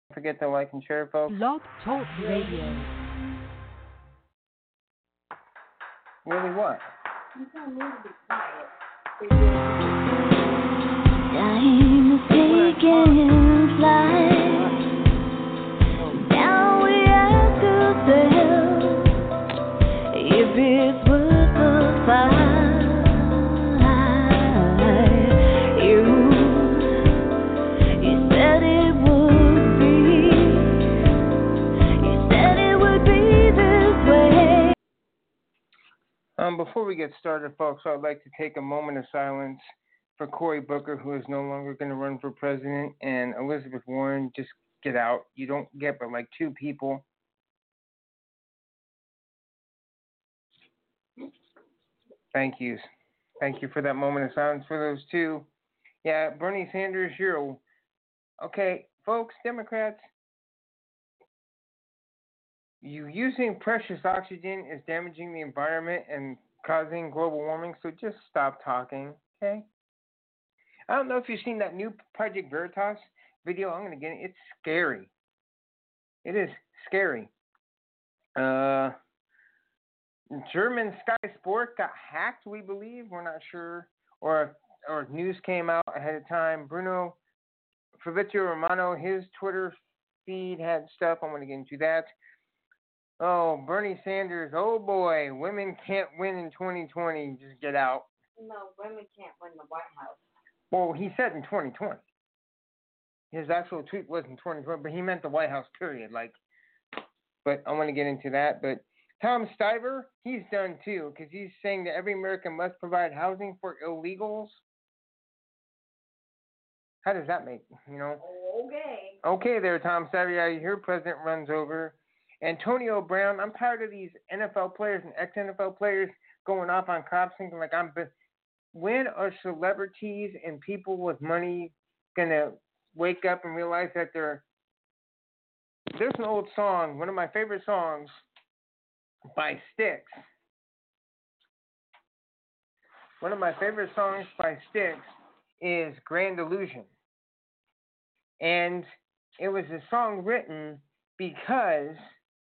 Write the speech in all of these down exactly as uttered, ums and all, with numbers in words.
Don't forget to like and share, folks. Blog Talk Radio. Really what? You don't need to be quiet. Time is taking flight. Now we have to tell if it's worth the fight. You, you said it would be. You said it would be this way. Um, before we get started, folks, I'd like to take a moment of silence for Cory Booker, who is no longer going to run for president, and Elizabeth Warren. Just get out. You don't get but like two people. Thank you. Thank you for that moment of silence for those two. Yeah, Bernie Sanders, you're okay, folks, Democrats. You using precious oxygen is damaging the environment and causing global warming, so just stop talking, okay? I don't know if you've seen that new Project Veritas video. I'm going to get it. It's scary. It is scary. Uh, German Sky Sport got hacked, we believe. We're not sure. Or or news came out ahead of time. Bruno Fabrizio Romano, his Twitter feed had stuff. I'm going to get into that. Oh, Bernie Sanders. Oh, boy. Women can't win in twenty twenty. Just get out. No, women can't win the White House. Well, he said in twenty twenty. His actual tweet was in twenty twenty, but he meant the White House, period. Like, but I want to get into that. But Tom Stiver, he's done too, because he's saying that every American must provide housing for illegals. How does that make, you know? Okay. Okay there, Tom Stiver. I hear President runs over. Antonio Brown, I'm tired of these N F L players and ex-N F L players going off on cops thinking like I'm... When are celebrities and people with money going to wake up and realize that they're... There's an old song, one of my favorite songs by Styx. One of my favorite songs by Styx is Grand Illusion. And it was a song written because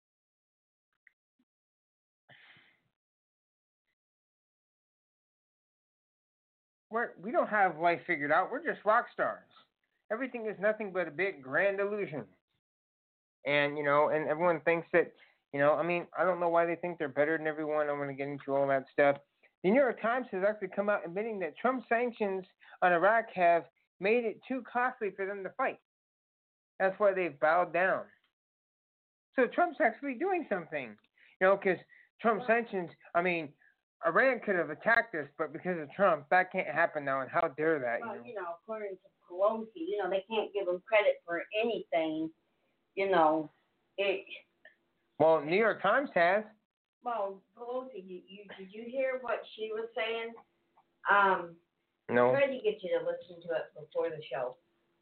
we're, we don't have life figured out. We're just rock stars. Everything is nothing but a big grand illusion. And, you know, and everyone thinks that, you know, I mean, I don't know why they think they're better than everyone. I'm going to get into all that stuff. The New York Times has actually come out admitting that Trump's sanctions on Iraq have made it too costly for them to fight. That's why they've bowed down. So Trump's actually doing something, you know, because Trump's sanctions, I mean, Iran could have attacked us, but because of Trump, that can't happen now, and how dare that? Well, you know, you know according to Pelosi, you know, they can't give them credit for anything, you know. It. Well, New York Times has. Well, Pelosi, you, you did you hear what she was saying? Um, no. I tried to get you to listen to it before the show.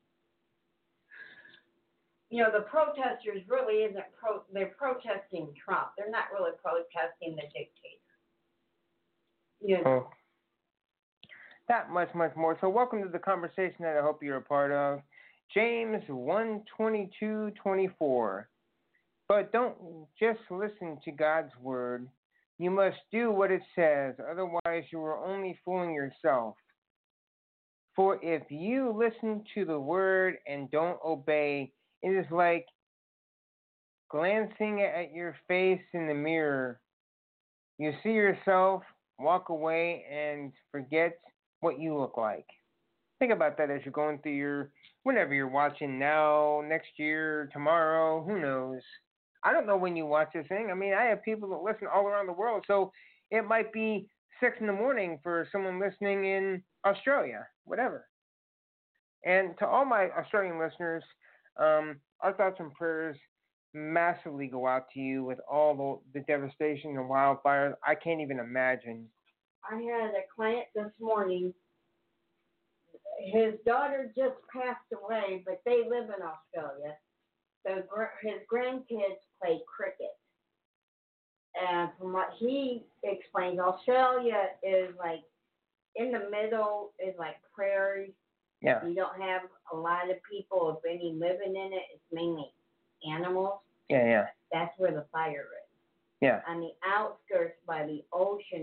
You know, the protesters really isn't pro. They're protesting Trump. They're not really protesting the dictator. You know. Oh. That much, much more. So welcome to the conversation that I hope you're a part of. James one twenty-two twenty-four. But don't just listen to God's word. You must do what it says. Otherwise, you are only fooling yourself. For if you listen to the word and don't obey, it is like glancing at your face in the mirror. You see yourself, walk away, and forget what you look like. Think about that as you're going through your, whenever you're watching now, next year, tomorrow, who knows. I don't know when you watch this thing. I mean, I have people that listen all around the world, so it might be six in the morning for someone listening in Australia, whatever. And to all my Australian listeners, um, our thoughts and prayers massively go out to you with all the, the devastation and wildfires. I can't even imagine. I had a client this morning. His daughter just passed away, but they live in Australia. So his grandkids play cricket. And from what he explains, Australia is like in the middle, is like prairie. Yeah. You don't have a lot of people, if any, living in it. It's mainly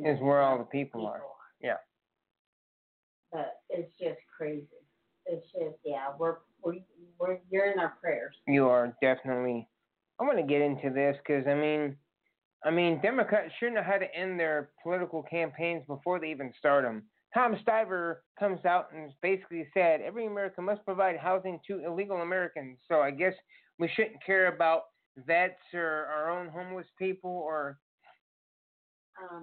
is where all the people are. Yeah. But it's just crazy. It's just, yeah, we're, we're, we're you're in our prayers. You are definitely. I want to get into this because, I mean, I mean, Democrats sure know how to end their political campaigns before they even start them. Tom Stiver comes out and basically said every American must provide housing to illegal Americans. So I guess we shouldn't care about vets or our own homeless people or Um,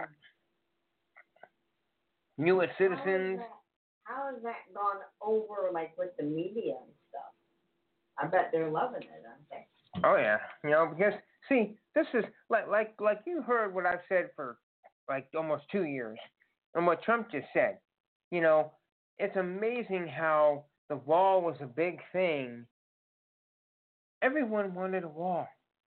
U S citizens. How has that gone over, like, with the media and stuff? I bet they're loving it, aren't they? Oh yeah, you know, because see, this is like like like you heard what I've said for like almost two years, and what Trump just said. You know, it's amazing how the wall was a big thing. Everyone wanted a wall.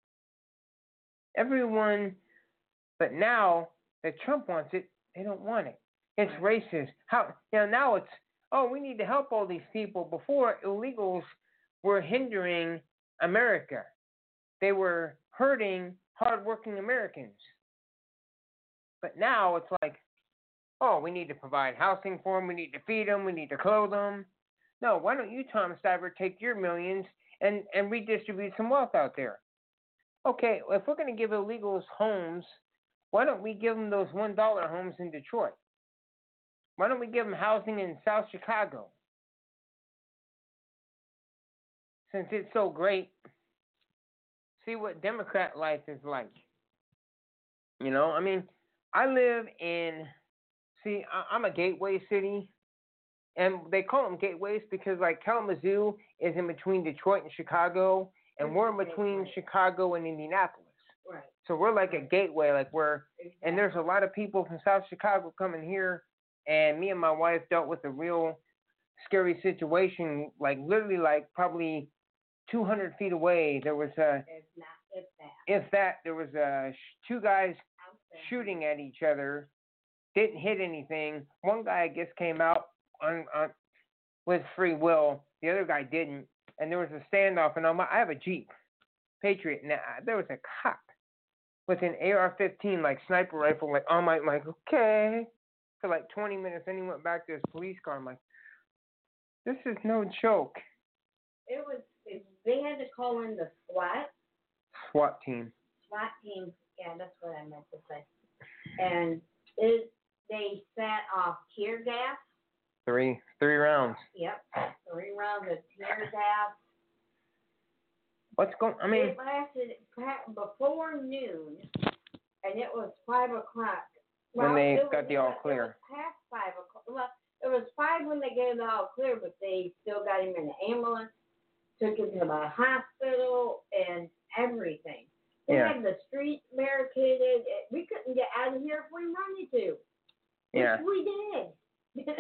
Everyone, but now that Trump wants it, they don't want it. It's racist. How you know now it's oh we need to help all these people. Before illegals were hindering America. They were hurting hardworking Americans. But now it's like, oh, we need to provide housing for them. We need to feed them. We need to clothe them. No, why don't you, Tom Stiver, take your millions and, and redistribute some wealth out there? Okay, if we're going to give illegals homes, why don't we give them those one dollar homes in Detroit? Why don't we give them housing in South Chicago? Since it's so great, see what Democrat life is like. You know, I mean, I live in, see, I'm a gateway city, and they call them gateways because, like, Kalamazoo is in between Detroit and Chicago, and we're in between Chicago and Indianapolis. Right. So we're like a gateway, like we're, and there's a lot of people from South Chicago coming here, and me and my wife dealt with a real scary situation, like literally, like probably two hundred feet away, there was a, If not, if that. if that, there was a, two guys shooting at each other, didn't hit anything. One guy, I guess, came out on, on with free will. The other guy didn't. And there was a standoff. And on my, I have a Jeep Patriot. Now, there was a cop with an A R fifteen, like sniper rifle, like on my, I'm like, okay. For like twenty minutes. Then he went back to his police car. I'm like, this is no joke. It was, it, they had to call in the SWAT. SWAT team. SWAT team, yeah, that's what I meant to say. And it, they set off tear gas. Three, three rounds. Yep, three rounds of tear gas. What's going, I mean. It lasted before noon, and it was five o'clock. When well, they was, got the all it clear. Was past five o'clock. Well, it was five when they gave the all clear, but they still got him in the ambulance, took him to the hospital, and everything. They Yeah. had the street barricaded. We couldn't get out of here if we wanted to. Yeah. Which we did.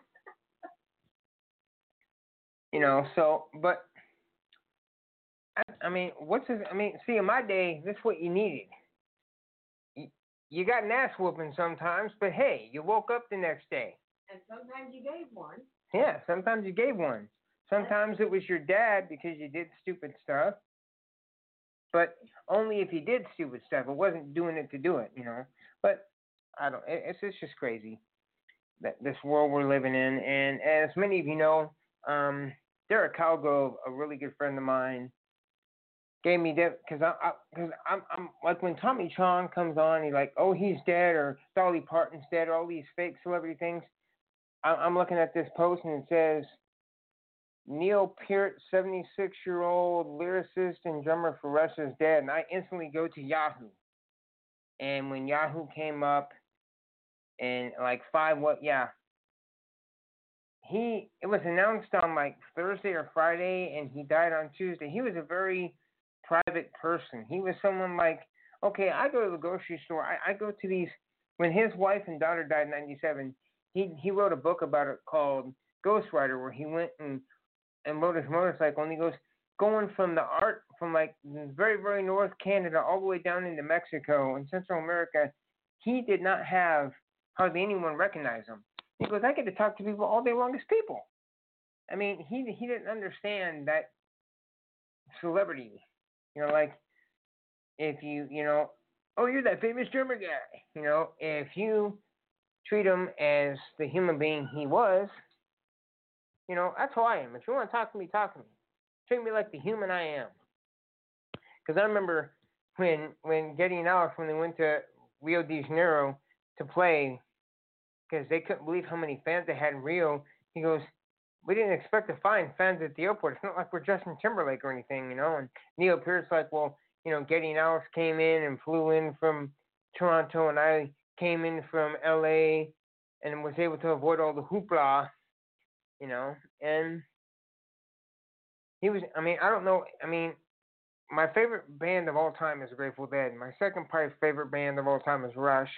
You know, so, but, I, I mean, what's this, I mean, see, in my day, this is what you needed. You, you got an ass whooping sometimes, but hey, you woke up the next day. And sometimes you gave one. Yeah, sometimes you gave one. Sometimes it was your dad because you did stupid stuff. But only if you did stupid stuff. It wasn't doing it to do it, you know. But I don't. It, it's it's just crazy that this world we're living in. And as many of you know, um, Derek Calgrove, a really good friend of mine, gave me that because I because I, I'm I'm like when Tommy Chong comes on, he's like, oh, he's dead, or Dolly Parton's dead, or all these fake celebrity things. I, I'm looking at this post and it says, Neil Peart, seventy-six-year-old lyricist and drummer for Rush, is dead. And I instantly go to Yahoo. And when Yahoo came up, and like five, what, yeah. He, it was announced on like Thursday or Friday, and he died on Tuesday. He was a very private person. He was someone like, okay, I go to the grocery store. I, I go to these, when his wife and daughter died in ninety-seven, he, he wrote a book about it called Ghost Rider, where he went and and rode his motorcycle, and he goes, going from the art, from like very, very north Canada all the way down into Mexico and Central America, he did not have hardly anyone recognize him. He goes, I get to talk to people all day long as people. I mean, he he didn't understand that celebrity. You know, like, if you, you know, oh, you're that famous drummer guy. You know, if you treat him as the human being he was, you know, that's who I am. If you want to talk to me, talk to me. Treat me like the human I am. Because I remember when when Getty and Alex, when they went to Rio de Janeiro to play, because they couldn't believe how many fans they had in Rio, he goes, we didn't expect to find fans at the airport. It's not like we're Justin Timberlake or anything, you know. And Neil Peart's like, well, you know, Getty and Alex came in and flew in from Toronto, and I came in from L A and was able to avoid all the hoopla, you know. And he was, I mean, I don't know, I mean, my favorite band of all time is Grateful Dead. My second probably favorite band of all time is Rush.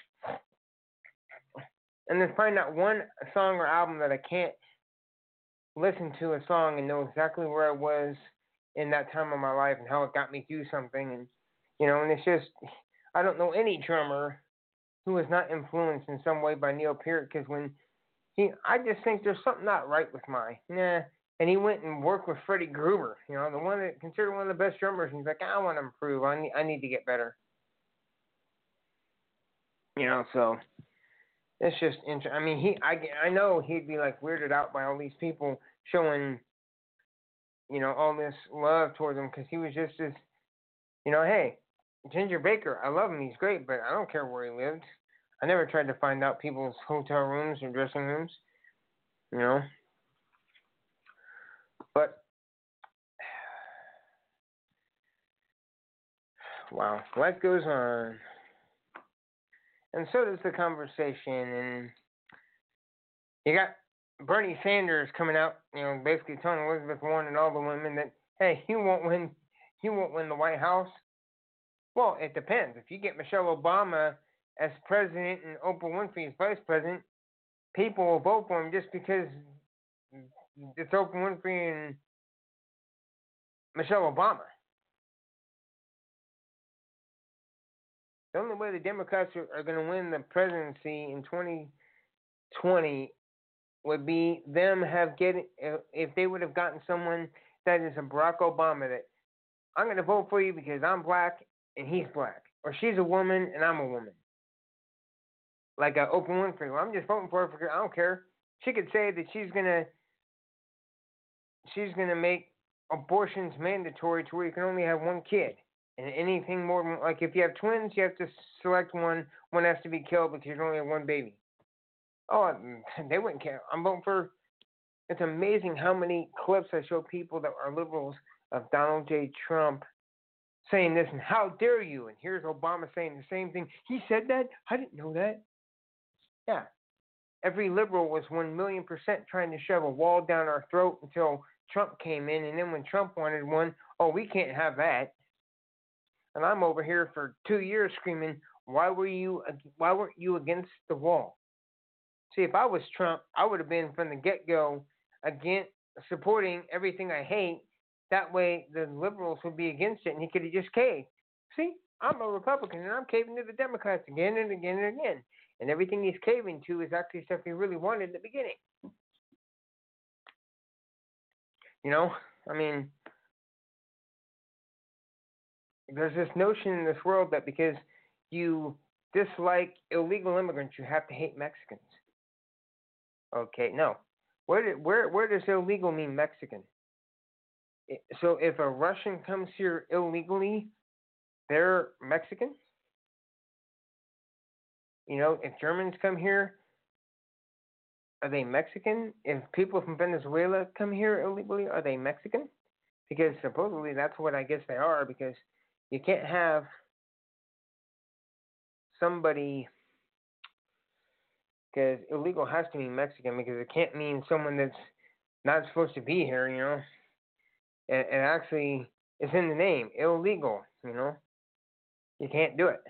And there's probably not one song or album that I can't listen to a song and know exactly where I was in that time of my life and how it got me through something. And, you know, and it's just, I don't know any drummer who was not influenced in some way by Neil Peart, because when he, I just think there's something not right with my, nah. And he went and worked with Freddie Gruber, you know, the one that considered one of the best drummers. And he's like, I want to improve. I need, I need to get better. You know, so it's just interesting. I mean, he, I, I know he'd be like weirded out by all these people showing, you know, all this love towards him, because he was just this, you know, hey, Ginger Baker, I love him. He's great, but I don't care where he lived. I never tried to find out people's hotel rooms or dressing rooms, you know. But, wow, life goes on. And so does the conversation. And you got Bernie Sanders coming out, you know, basically telling Elizabeth Warren and all the women that, hey, you won't win, you won't win the White House. Well, it depends. If you get Michelle Obama as president and Oprah Winfrey as vice president, people will vote for him just because it's Oprah Winfrey and Michelle Obama. The only way the Democrats are, are going to win the presidency in twenty twenty would be them have getting, if they would have gotten someone that is a Barack Obama, that I'm going to vote for you because I'm black and he's black, or she's a woman and I'm a woman. Like uh, Oprah Winfrey, well, I'm just voting for her because I don't care. She could say that she's gonna she's gonna make abortions mandatory to where you can only have one kid, and anything more than, like, if you have twins, you have to select one. One has to be killed because you can only have one baby. Oh, they wouldn't care. I'm voting for. It's amazing how many clips I show people that are liberals of Donald J. Trump saying this, and how dare you? And here's Obama saying the same thing. He said that? I didn't know that. Yeah. Every liberal was one million percent trying to shove a wall down our throat until Trump came in. And then when Trump wanted one, oh, we can't have that. And I'm over here for two years screaming, why were you, why weren't you against the wall? See, if I was Trump, I would have been from the get-go against supporting everything I hate. That way the liberals would be against it and he could have just caved. See, I'm a Republican and I'm caving to the Democrats again and again and again. And everything he's caving to is actually stuff he really wanted in the beginning. You know, I mean, there's this notion in this world that because you dislike illegal immigrants, you have to hate Mexicans. Okay, no. Where did, where where does illegal mean Mexican? So if a Russian comes here illegally, they're Mexican? You know, if Germans come here, are they Mexican? If people from Venezuela come here illegally, are they Mexican? Because supposedly that's what I guess they are, because you can't have somebody, because illegal has to mean Mexican, because it can't mean someone that's not supposed to be here, you know. It, it actually is in the name, illegal, you know. You can't do it.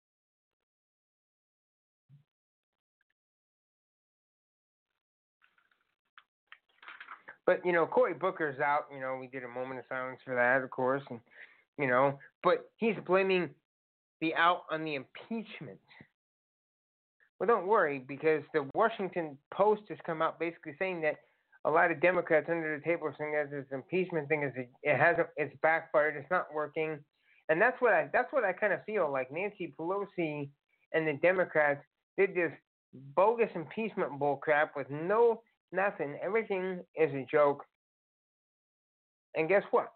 But, you know, Cory Booker's out. You know, we did a moment of silence for that, of course. And, you know, but he's blaming the out on the impeachment. Well, don't worry, because the Washington Post has come out basically saying that a lot of Democrats under the table are saying that this impeachment thing is it hasn't it's backfired, it's not working. And that's what I that's what I kind of feel like. Nancy Pelosi and the Democrats did this bogus impeachment bullcrap with no nothing. Everything is a joke. And guess what?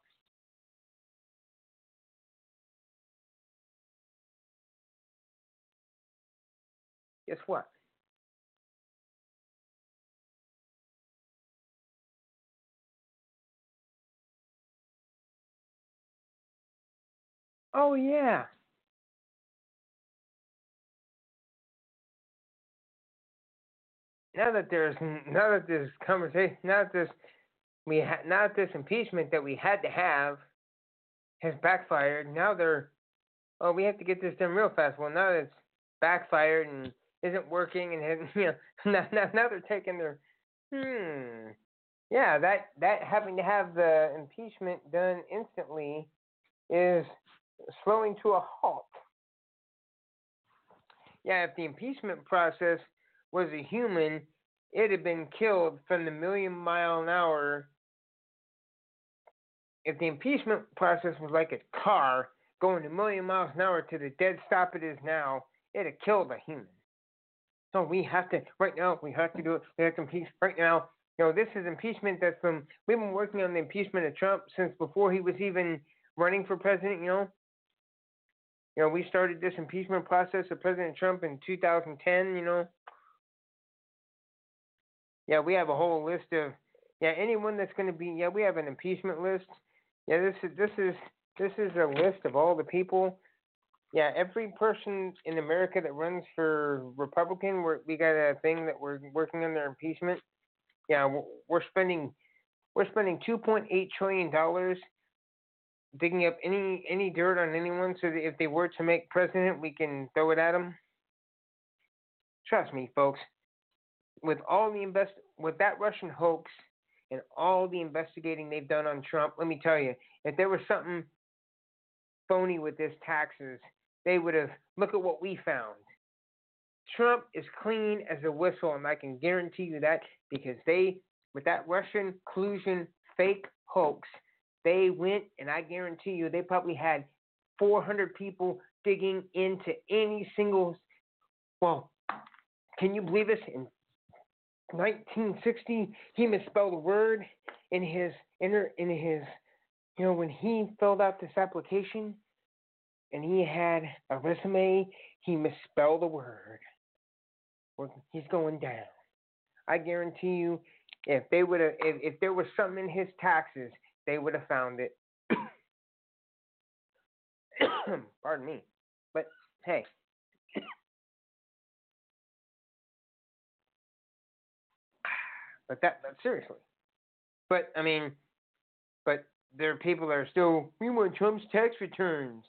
Guess what? Oh yeah. Now that there's now that this conversation, now that this we ha- now that this impeachment that we had to have has backfired. Now they're oh we have to get this done real fast. Well, now that it's backfired and isn't working, and has, you know now, now now they're taking their hmm yeah that that having to have the impeachment done instantly is slowing to a halt. Yeah, if the impeachment process was a human, it had been killed from the million mile an hour. If the impeachment process was like a car going a million miles an hour to the dead stop it is now, it'd have killed a human. So we have to, right now, we have to do it. We have to impeach right now. You know, this is impeachment that's from, we've been working on the impeachment of Trump since before he was even running for president, you know. You know, we started this impeachment process of President Trump in two thousand ten, you know. Yeah, we have a whole list of, yeah, anyone that's going to be, yeah, we have an impeachment list. Yeah, this is, this is, this is a list of all the people. Yeah, every person in America that runs for Republican, we're, we got a thing that we're working on their impeachment. Yeah, we're, we're spending, we're spending two point eight trillion dollars digging up any any dirt on anyone, so that if they were to make president, we can throw it at them. Trust me, folks. With all the invest with that Russian hoax and all the investigating they've done on Trump, let me tell you, if there was something phony with this taxes, they would have look at what we found. Trump is clean as a whistle, and I can guarantee you that because they, with that Russian collusion fake hoax, they went, and I guarantee you, they probably had four hundred people digging into any single. Well, can you believe this? In nineteen sixty, he misspelled a word in his inner in his, you know, when he filled out this application, and he had a resume, he misspelled a word. He's going down. I guarantee you, if they would have, if, if there was something in his taxes, they would have found it. Pardon me. But hey. but that, but seriously. But I mean, but there are people that are still, we want Trump's tax returns.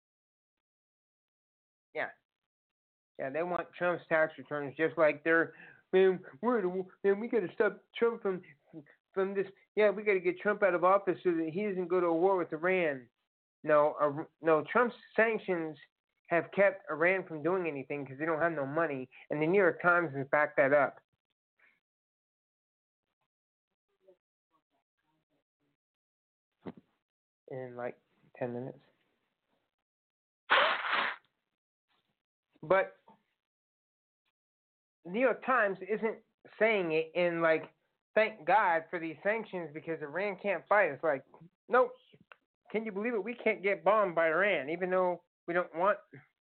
Yeah. Yeah, they want Trump's tax returns just like they're, man, we're the, man, we got to stop Trump from from this. Yeah, we got to get Trump out of office so that he doesn't go to a war with Iran. No, uh, no, Trump's sanctions have kept Iran from doing anything because they don't have no money, and the New York Times has backed that up. In like ten minutes. But the New York Times isn't saying it in like, thank God for these sanctions because Iran can't fight. It's like, nope. Can you believe it? We can't get bombed by Iran, even though we don't want.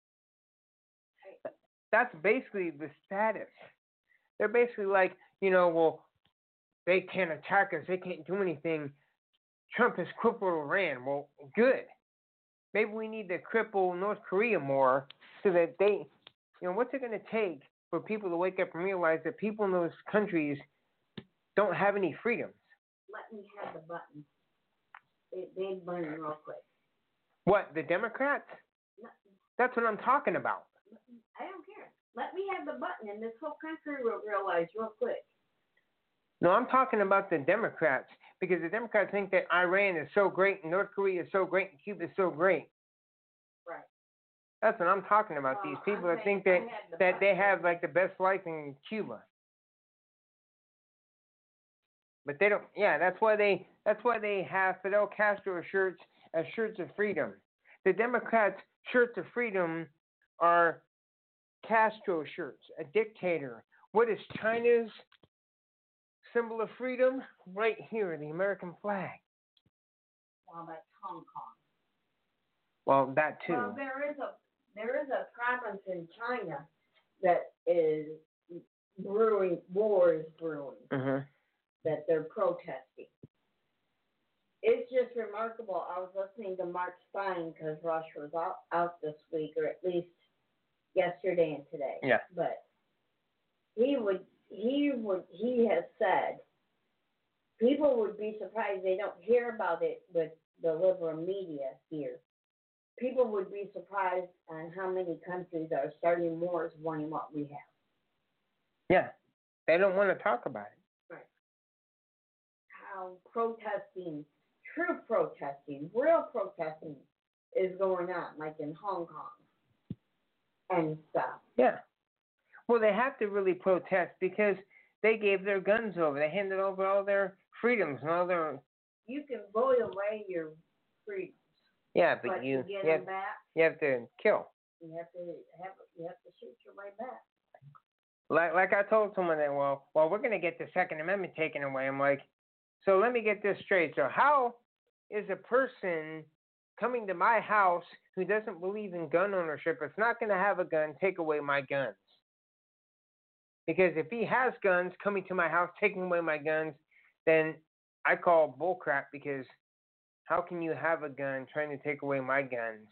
That's basically the status. They're basically like, you know, well, they can't attack us. They can't do anything. Trump has crippled Iran. Well, good. Maybe we need to cripple North Korea more so that they, you know, what's it going to take for people to wake up and realize that people in those countries don't have any freedoms? Let me have the button. They, they burn real quick. What, the Democrats? No. That's what I'm talking about. I don't care. Let me have the button, and this whole country will realize real quick. No, I'm talking about the Democrats, because the Democrats think that Iran is so great, and North Korea is so great, and Cuba is so great. Right. That's what I'm talking about. Well, these people I'm that think saying that the that they button. have like the best life in Cuba. But they don't. Yeah, that's why they. That's why they have Fidel Castro shirts as shirts of freedom. The Democrats' shirts of freedom are Castro shirts, a dictator, What is China's symbol of freedom? Right here, the American flag. Well, that's Hong Kong. Well, that too. Well, there is a there is a province in China that is brewing, war is brewing, Mhm. that they're protesting. It's just remarkable. I was listening to Mark Stein because Rush was out, out this week, or at least yesterday and today. Yeah. But he would he would he has said people would be surprised they don't hear about it with the liberal media here. People would be surprised on how many countries are starting wars wanting what we have. Yeah. They don't want to talk about it. Right. How protesting, true protesting, real protesting is going on, like in Hong Kong and stuff. Yeah. Well, they have to really protest because they gave their guns over. They handed over all their freedoms and all their... You can vote away your freedoms. Yeah, but, but you, to get you, have, them back, you have to kill. you have to have you have to shoot your way back. Like like I told someone that, well, well, we're going to get the Second Amendment taken away. I'm like, so let me get this straight. So how is a person coming to my house who doesn't believe in gun ownership, it's not going to have a gun, take away my guns? Because if he has guns coming to my house, taking away my guns, then I call bullcrap, because how can you have a gun trying to take away my guns?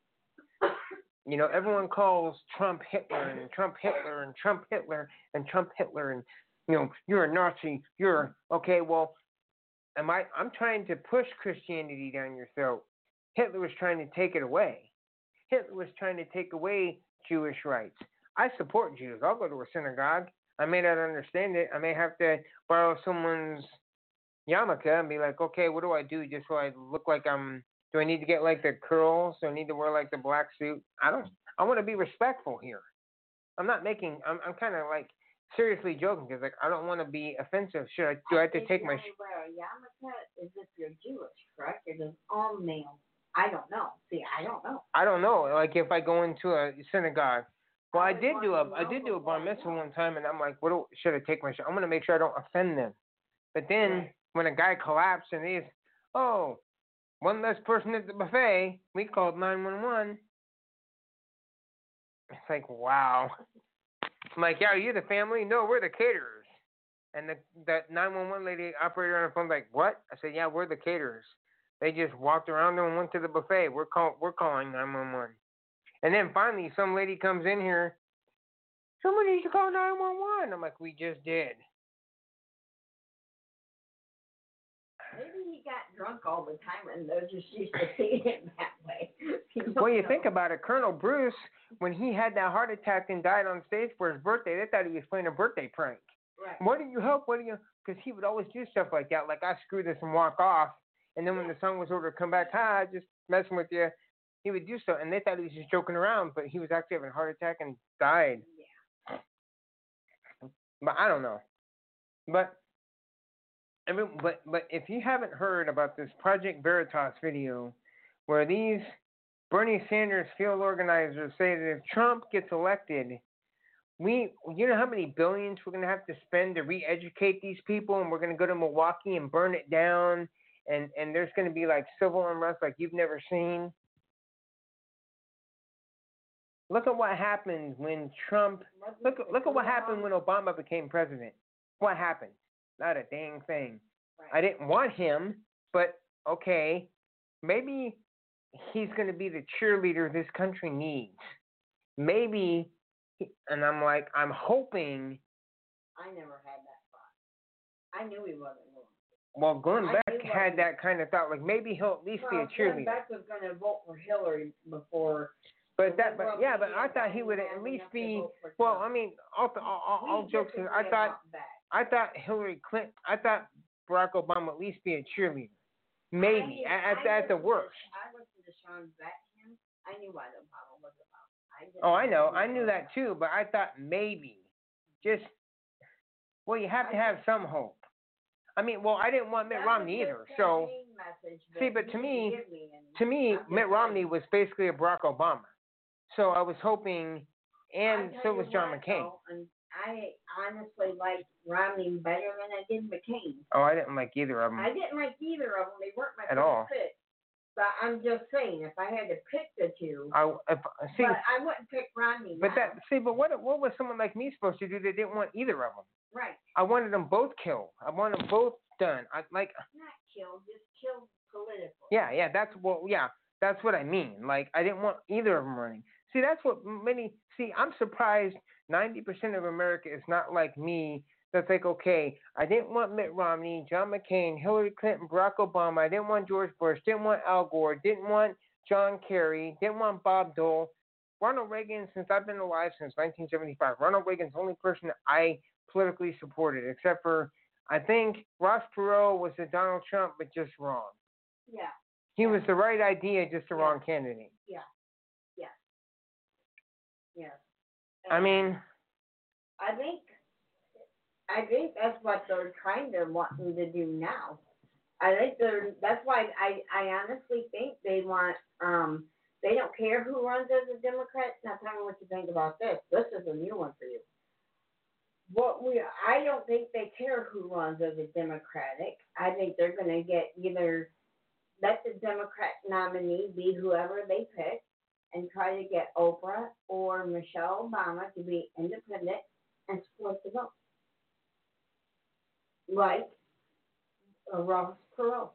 You know, everyone calls Trump Hitler and Trump Hitler and Trump Hitler and Trump Hitler and, you know, you're a Nazi, you're, okay, well, am I, I'm trying to push Christianity down your throat. Hitler was trying to take it away. Hitler was trying to take away Jewish rights. I support Jews. I'll go to a synagogue. I may not understand it. I may have to borrow someone's yarmulke and be like, okay, what do I do just so I look like I'm, do I need to get like the curls? Do I need to wear like the black suit? I don't, I want to be respectful here. I'm not making, I'm I'm kind of like seriously joking because like I don't want to be offensive. Should I, do I, I have to take my... You wear a yarmulke is if you're Jewish, correct? It is all male. I don't know. See, I don't know. I don't know. Like if I go into a synagogue, well, I, I did do a I did do a bar mitzvah one time, and I'm like, what do, should I take my shirt? I'm gonna make sure I don't offend them. But then right. when a guy collapsed and he's, oh, one less person at the buffet, we called nine one one. It's like, wow. I'm like, yeah, are you the family? No, we're the caterers. And the that nine one one lady operator on the phone like, what? I said, yeah, we're the caterers. They just walked around and went to the buffet. We're call we're calling nine one one. And then finally, some lady comes in here. Somebody needs to call nine one one. I'm like, we just did. Maybe he got drunk all the time and they're just used to seeing him that way. You well, you know. think about it, Colonel Bruce, when he had that heart attack and died on stage for his birthday, they thought he was playing a birthday prank. Right. What do you help? What do you? Because he would always do stuff like that, like I screw this and walk off. And then when the song was over to come back, hi, just messing with you, he would do so. And they thought he was just joking around, but he was actually having a heart attack and died. Yeah. But I don't know. But I mean, but but if you haven't heard about this Project Veritas video, where these Bernie Sanders field organizers say that if Trump gets elected, we, you know how many billions we're going to have to spend to re-educate these people, and we're going to go to Milwaukee and burn it down, and, and there's going to be like civil unrest like you've never seen. Look at what happened when Trump, look, look at what happened when Obama became president. What happened? Not a dang thing. Right. I didn't want him, but okay, maybe he's going to be the cheerleader this country needs. Maybe, and I'm like, I'm hoping. I never had that thought. I knew he wasn't going. Well, Glenn I Beck had that kind of thought, like maybe he'll at least well, be a cheerleader. Glenn Beck was going to vote for Hillary before. But that, but yeah, but I thought he would at least be. Well, I mean, all all, all, all jokes. I thought, I thought Hillary Clinton. I thought Barack Obama would at least be a cheerleader. Maybe I, at, at, at the worst. I listened to Sean Beck. I knew what Obama was about. I oh, I know. I knew that too. But I thought maybe, just. Well, you have to have some hope. I mean, well, I didn't want Mitt Romney either. So, see, but to me, to me, Mitt Romney was basically a Barack Obama. So I was hoping, and so was John McCain. I honestly like Romney better than I did McCain. Oh, I didn't like either of them. I didn't like either of them. They weren't my At first all. pick. But I'm just saying, if I had to pick the two, I if, see, but I wouldn't pick Romney. but now. that see, but what what was someone like me supposed to do that didn't want either of them? Right. I wanted them both killed. I wanted them both done. I like. Not killed, just killed politically. Yeah, yeah, that's what. Yeah, that's what I mean. Like, I didn't want either of them running. See, that's what many. See, I'm surprised. Ninety percent of America is not like me. That's like, okay, I didn't want Mitt Romney, John McCain, Hillary Clinton, Barack Obama. I didn't want George Bush. Didn't want Al Gore. Didn't want John Kerry. Didn't want Bob Dole. Ronald Reagan, since I've been alive since nineteen seventy-five, Ronald Reagan's the only person that I politically supported, except for, I think, Ross Perot was a Donald Trump, but just wrong. Yeah. He was the right idea, just the Yeah. wrong candidate. Yeah. Yeah. Yeah. I mean, I think, I think that's what they're trying to wanting to do now. I think they're. That's why I, I honestly think they want. Um, they don't care who runs as a Democrat. Now tell me what you think about this. This is a new one for you. What we, I don't think they care who runs as a Democratic. I think they're going to get either let the Democrat nominee be whoever they pick, and try to get Oprah or Michelle Obama to be independent and split the vote. Like uh, Ross Perot.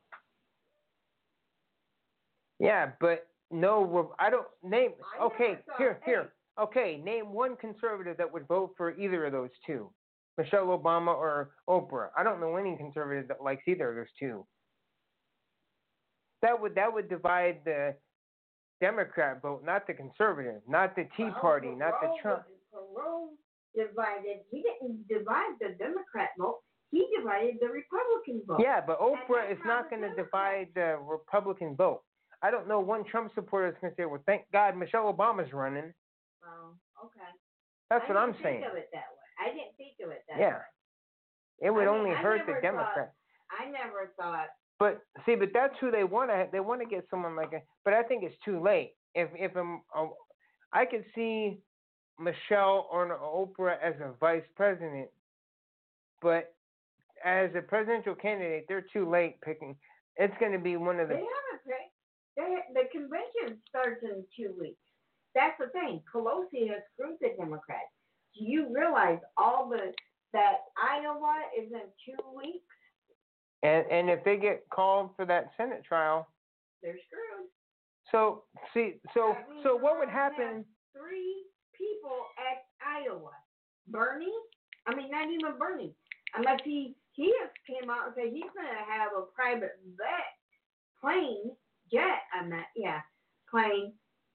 yeah, but no, I don't name. I Okay, never saw- here, hey. here. Okay, name one conservative that would vote for either of those two, Michelle Obama or Oprah. I don't know any conservative that likes either of those two. That would that would divide the Democrat vote, not the conservative, not the Tea Well, Party, not the Perot Trump. was- Perot divided. He didn't divide the Democrat vote. He divided the Republican vote. Yeah, but Oprah that's is how not the going to Democrats- divide the Republican vote. I don't know one Trump supporter is going to say, well, thank God Michelle Obama's running. Well, okay. That's I what I'm didn't saying. think of it that way. I didn't think of it that Yeah. way. It would I mean, only I hurt the never Democrats. thought- I never thought. But see, but that's who they want to. They want to get someone like a. But I think it's too late. If if I'm, uh, I could see Michelle or Oprah as a vice president, but as a presidential candidate, they're too late picking. It's going to be one of They the. haven't picked. They, the convention starts in two weeks. That's the thing. Pelosi has screwed the Democrats. Do you realize all the that Iowa is in two weeks? And and if they get called for that Senate trial, They're screwed. so see, so That means so what we're would gonna have happen? Three people at Iowa. Bernie? I mean, not even Bernie. Unless he he has came out and said he's going to have a private jet, plane, jet. I'm not, yeah, plane.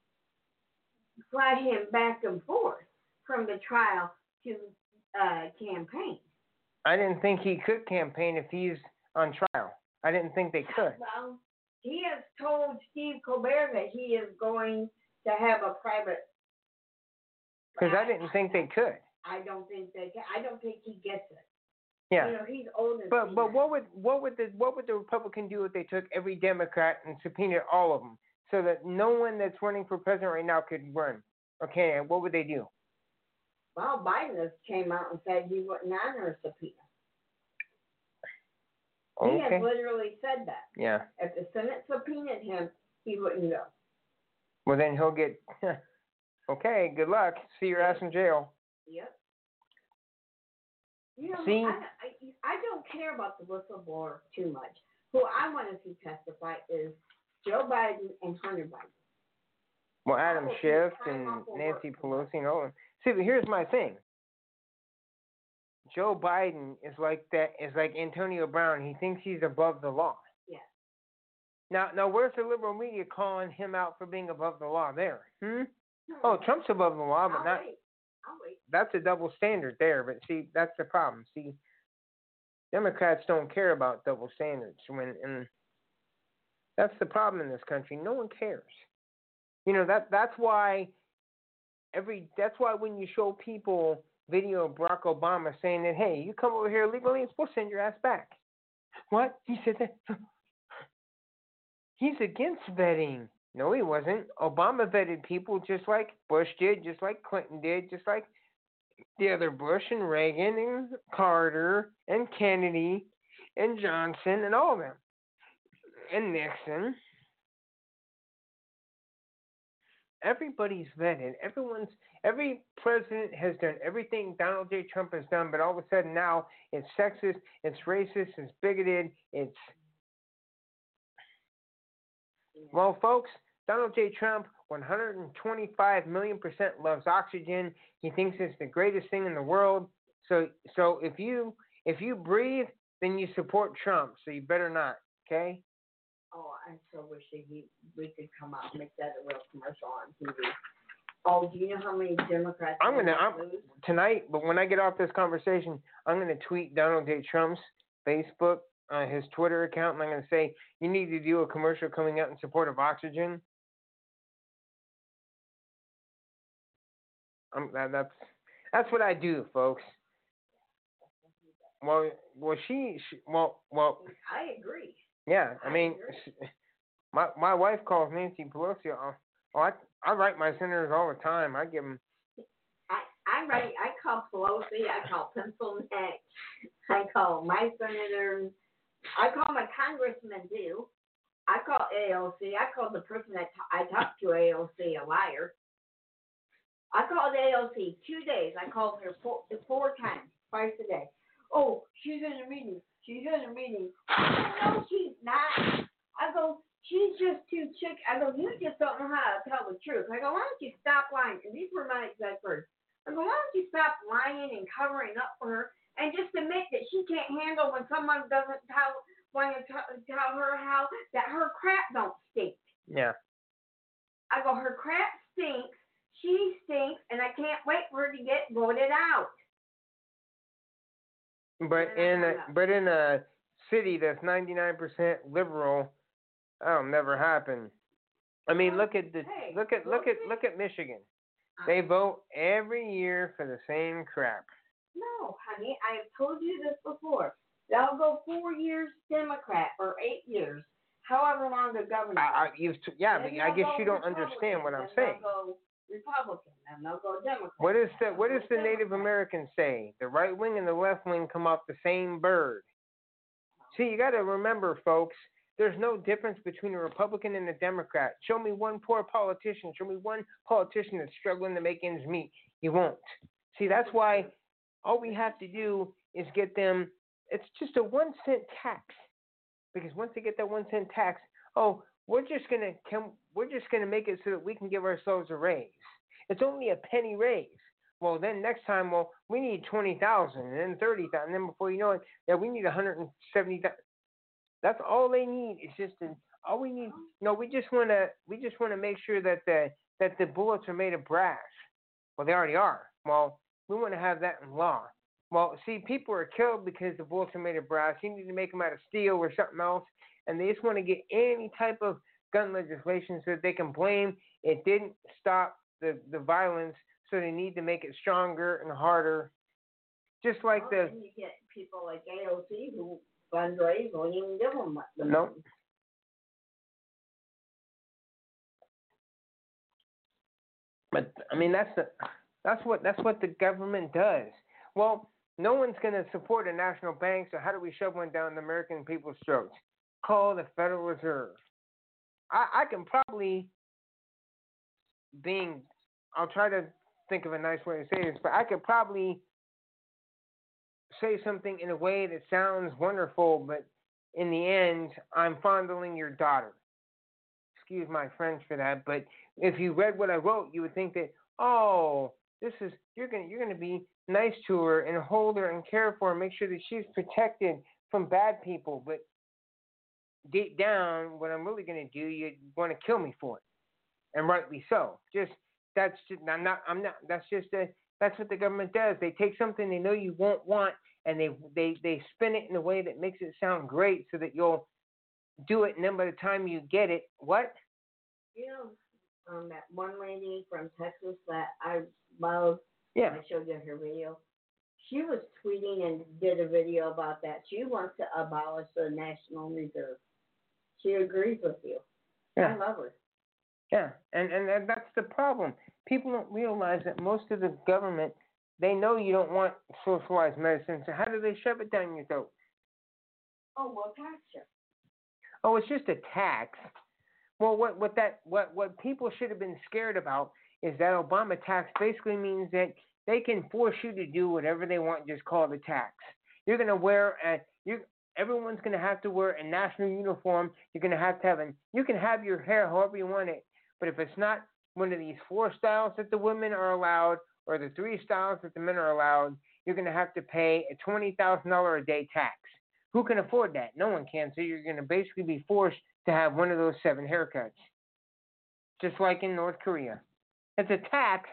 Fly him back and forth from the trial to uh, campaign. I didn't think he could campaign if he's on trial. I didn't think they could. Well, he has told Steve Colbert that he is going to have a private. Because I didn't think they could. I don't think they can. I don't think he gets it. Yeah. You know, he's old as But but peanuts. what would what would the what would the Republican do if they took every Democrat and subpoenaed all of them so that no one that's running for president right now could run? Okay, and what would they do? Well, Biden has came out and said he wouldn't honor a subpoena. He Okay. has literally said that. Yeah. If the Senate subpoenaed him, he wouldn't go. Well, then he'll get. Okay. Good luck. See your ass in jail. Yep. You know, See? I, I, I don't care about the whistleblower too much. Who I want to see testify is Joe Biden and Hunter Biden. Well, Adam will Schiff take time and off of Nancy work. Pelosi and all of them. See, but here's my thing. Joe Biden is like that. Is like Antonio Brown. He thinks he's above the law. Yeah. Now, now, where's the liberal media calling him out for being above the law? There. Hmm. Hmm. Oh, Trump's above the law, but I'll not. wait. I'll wait. That's a double standard there. But see, that's the problem. See, Democrats don't care about double standards. When and that's the problem in this country. No one cares. You know that that's why every that's why when you show people video of Barack Obama saying that, hey, you come over here illegally, we'll send your ass back. What? He said that. He's against vetting. No, he wasn't. Obama vetted people just like Bush did, just like Clinton did, just like the other Bush and Reagan and Carter and Kennedy and Johnson and all of them and Nixon. Everybody's vetted. Everyone's every president has done everything Donald J. Trump has done, but all of a sudden now it's sexist, it's racist, it's bigoted, it's well, folks. Donald J. Trump, one hundred twenty-five million percent loves oxygen. He thinks it's the greatest thing in the world. So, so if you if you breathe, then you support Trump. So you better not. Okay. Oh, I so wish that he we could come out and make that a real commercial on T V. Oh, do you know how many Democrats? I'm gonna I'm, lose? tonight, but when I get off this conversation, I'm gonna tweet Donald J. Trump's Facebook, uh, his Twitter account, and I'm gonna say you need to do a commercial coming out in support of oxygen. I'm, that, that's that's what I do, folks. Well, well, she, she well, well. I agree. Yeah, I mean, my my wife calls Nancy Pelosi. Oh, I I write my senators all the time. I give them. I I write. I call Pelosi. I call Pencil Neck. I call my senators. I call my congressmen too. I call A O C. I call the person that t- I talked to A O C a liar. I called A O C two days. I called her four, four times, twice a day. Oh, she's in a meeting. She's in a meeting. I said, no, she's not. I go, she's just too chick. I go, you just don't know how to tell the truth. I go, why don't you stop lying? And these were my exact words. I go, why don't you stop lying and covering up for her and just admit that she can't handle when someone doesn't tell want to t- tell her how that her crap don't stink. Yeah. I go, her crap stinks. She stinks, and I can't wait for her to get voted out. But in a, but in a city that's ninety-nine percent liberal, that'll never happen. I mean, look at the Hey, look at look at look at Michigan. They vote every year for the same crap. No, honey, I have told you this before. They'll go four years Democrat or eight years, however long the government. I, I you've t- yeah, but I guess you don't understand what I'm saying. They'll go Republican and they'll go Democrat. What is the what does the Native Americans say? The right wing and the left wing come off the same bird. See, you got to remember, folks. There's no difference between a Republican and a Democrat. Show me one poor politician. Show me one politician that's struggling to make ends meet. You won't. See, that's why all we have to do is get them. It's just a one cent tax, because once they get that one cent tax, oh, we're just gonna come. We're just gonna make it so that we can give ourselves a raise. It's only a penny raise. Well, then next time, well, we need twenty thousand, and then thirty thousand, and then before you know it, yeah, we need one hundred and seventy thousand. That's all they need. It's just an, all we need. No, we just wanna we just wanna make sure that the that the bullets are made of brass. Well, they already are. Well, we want to have that in law. Well, see, people are killed because the bullets are made of brass. You need to make them out of steel or something else, and they just want to get any type of gun legislation so that they can blame it didn't stop the, the violence, so they need to make it stronger and harder. Just like well, the... Then you get people like A O C who fundraise, won't even give them the No. money. But, I mean, that's the, that's what that's what the government does. Well, no one's going to support a national bank, so how do we shove one down the American people's throats? Call the Federal Reserve. I, I can probably, being, I'll try to think of a nice way to say this, but I could probably say something in a way that sounds wonderful, but in the end, I'm fondling your daughter. Excuse my French for that, but if you read what I wrote, you would think that, oh, this is, you're gonna you're gonna be nice to her and hold her and care for her, make sure that she's protected from bad people. But deep down, what I'm really gonna do, you want to kill me for it, and rightly so. Just that's just I'm not I'm not. That's just a that's what the government does. They take something they know you won't want, and they they they spin it in a way that makes it sound great, so that you'll do it. And then by the time you get it, what? You know, um, that one lady from Texas that I love. Yeah. I showed you her video. She was tweeting and did a video about that. She wants to abolish the National Reserve. She agrees with you. Yeah. I love her. Yeah, and, and and that's the problem. People don't realize that most of the government they know you don't want socialized medicine, so how do they shove it down your throat? Oh, well, tax you. Oh, it's just a tax. Well, what what that what what people should have been scared about is that Obama tax basically means that they can force you to do whatever they want, just call it a tax. You're gonna wear a you. Everyone's gonna have to wear a national uniform. You're gonna have to have an. You can have your hair however you want it, but if it's not one of these four styles that the women are allowed, or the three styles that the men are allowed, you're gonna have to pay a twenty thousand dollar a day tax. Who can afford that? No one can. So you're gonna basically be forced to have one of those seven haircuts, just like in North Korea. It's a tax.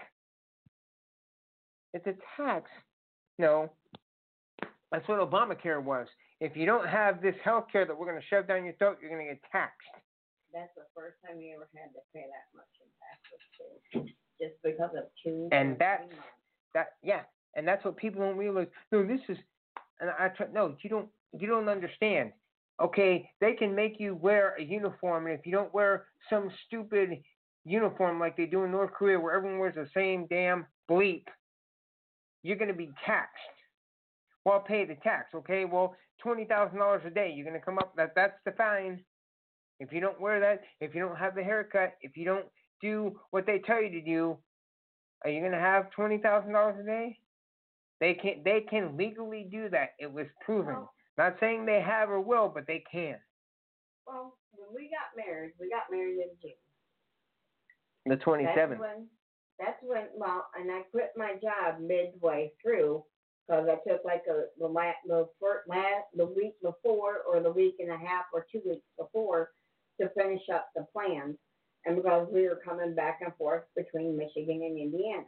It's a tax. No, that's what Obamacare was. If you don't have this health care that we're going to shove down your throat, you're going to get taxed. That's the first time you ever had to pay that much in taxes, too, just because of two. And that's that. Yeah, and that's what people don't realize. No, this is. And I try, no, you don't. You don't understand. Okay, they can make you wear a uniform, and if you don't wear some stupid uniform like they do in North Korea, where everyone wears the same damn bleep, you're going to be taxed. Well, pay the tax, okay? Well, twenty thousand dollars a day, you're going to come up, that that's the fine. If you don't wear that, if you don't have the haircut, if you don't do what they tell you to do, are you going to have twenty thousand dollars a day? They can, they can legally do that. It was proven. Well, Not saying they have or will, but they can. Well, when we got married, we got married in June. The twenty-seventh. That's when, that's when, well, and I quit my job midway through because I took like a the last, the first, last, the week before or the week and a half or two weeks before to finish up the plans, and because we were coming back and forth between Michigan and Indiana,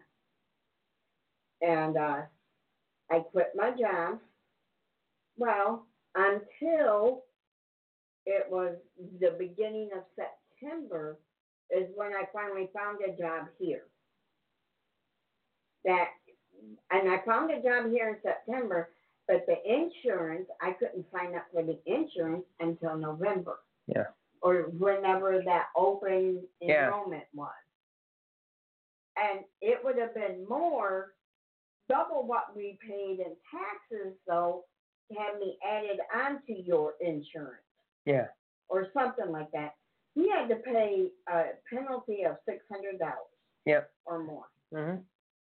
and uh, I quit my job. Well, until it was the beginning of September is when I finally found a job here. That, and I found a job here in September, but the insurance, I couldn't sign up for the insurance until November. Yeah. Or whenever that open Yeah. enrollment was. And it would have been more, double what we paid in taxes, though, to have me added onto your insurance. Yeah. Or something like that. We had to pay a penalty of six hundred dollars. Yep. Or more. Mhm.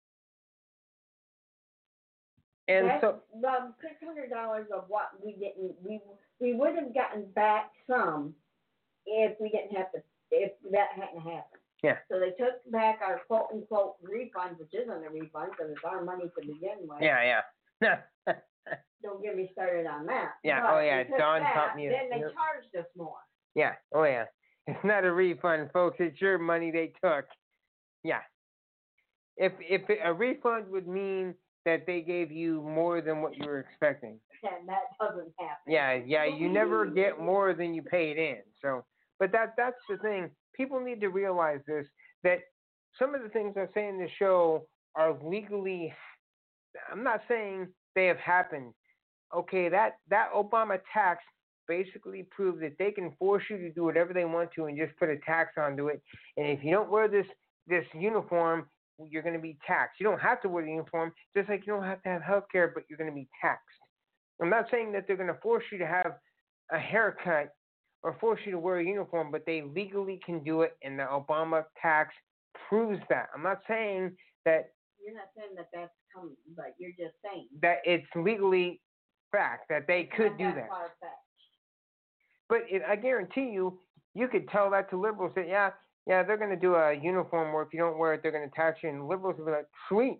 And That's, so, well, six hundred dollars of what we didn't, we we would have gotten back some if we didn't have to, if that hadn't happened. yeah. So they took back our quote unquote refund, which isn't a refund because it's our money to begin with. Yeah, yeah. Don't get me started on that. Yeah, But oh, yeah, they took Dawn that, taught me that, Then they yep. charged us more. Yeah, oh yeah. It's not a refund, folks. It's your money they took. Yeah. If if it, a refund would mean that they gave you more than what you were expecting. And that doesn't happen. Yeah, yeah. You never get more than you paid in. So, but that that's the thing. People need to realize this, that some of the things I say in the show are legally. I'm not saying they have happened. Okay, that that Obama tax basically proved that they can force you to do whatever they want to and just put a tax onto it. And if you don't wear this this uniform, you're going to be taxed. You don't have to wear the uniform, just like you don't have to have health care, but you're going to be taxed. I'm not saying that they're going to force you to have a haircut or force you to wear a uniform, but they legally can do it, and the Obama tax proves that. I'm not saying that You're not saying that that's coming, but you're just saying. that it's legally fact that they could do that. But it, I guarantee you, you could tell that to liberals that, yeah, yeah, they're going to do a uniform where if you don't wear it, they're going to tax you. And liberals will be like, sweet.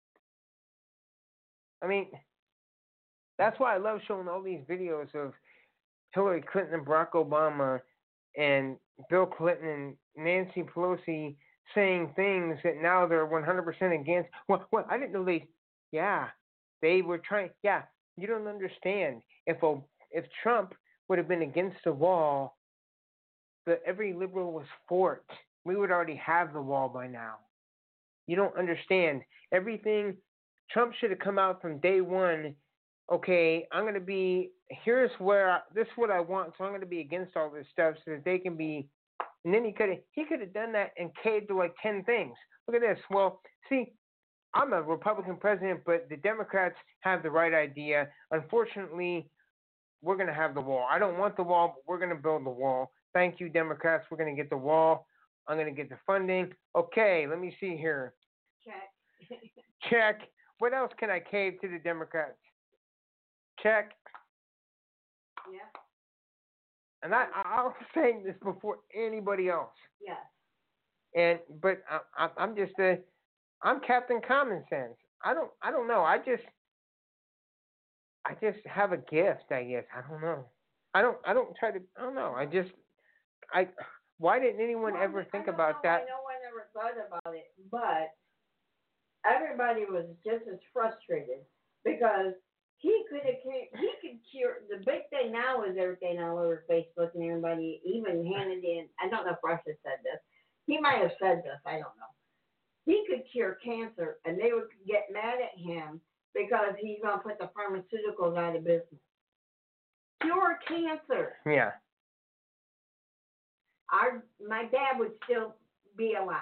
I mean, that's why I love showing all these videos of Hillary Clinton and Barack Obama and Bill Clinton and Nancy Pelosi saying things that now they're one hundred percent against. Well, well, I didn't know they, yeah, they were trying, yeah, you don't understand. If if Trump would have been against the wall, but every liberal was for it, we would already have the wall by now. You don't understand. Everything, Trump should have come out from day one, okay, I'm going to be, here's where, I, this is what I want, so I'm going to be against all this stuff so that they can be, and then he could have, he could have done that and caved to like ten things. Look at this. Well, see, I'm a Republican president, but the Democrats have the right idea. Unfortunately, we're going to have the wall. I don't want the wall, but we're going to build the wall. Thank you, Democrats. We're going to get the wall. I'm going to get the funding. Okay, let me see here. Check. Check. What else can I cave to the Democrats? Check. Yeah. And I, I was saying this before anybody else. Yes. And but I, I, I'm just a, I'm Captain Common Sense. I don't, I don't know. I just, I just have a gift. I guess I don't know. I don't, I don't try to. I don't know. I just, I. Why didn't anyone well, ever think I don't about know, that? I know I never thought about it, but everybody was just as frustrated because he could have, he could cure. The big thing now is everything all over Facebook and everybody even handed in. I don't know if Russia said this. He might have said this. I don't know. He could cure cancer, and they would get mad at him because he's gonna put the pharmaceuticals out of business. Cure cancer. Yeah. Our my dad would still be alive.